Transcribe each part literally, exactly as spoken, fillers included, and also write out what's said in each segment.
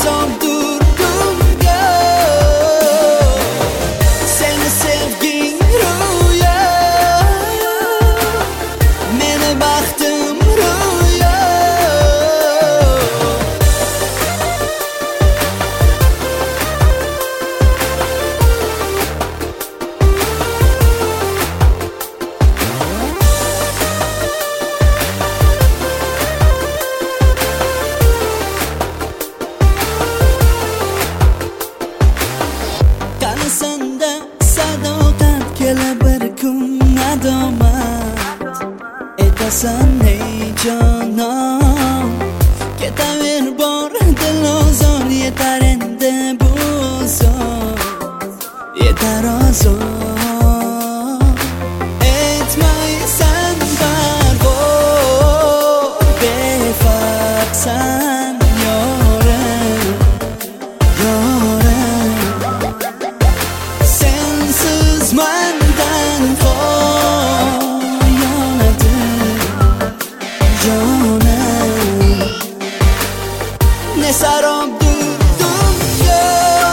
azobdur dunyo. Seni sevging ro'yo, meni baxtim ro'yo. Qani senda sadoqat, kela bir kun nadomat etasan ey jonon. Ketaver bor dilozor, yetar endi bu zor, yetar ozor. Etmaysan parvo, befarqsan yorim, yorim. Sensiz mendan foyonadi jonim. Ne sarobdur dunyo,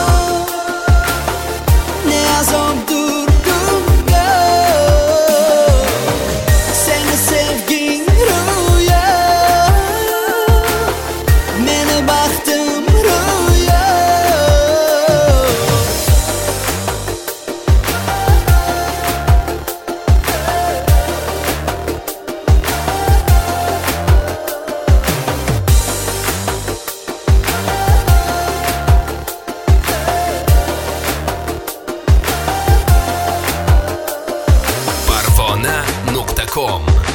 ne azobdur dunyo. Seni sevging ro'yo, meni baxtim ro'yo. parvona nuqta com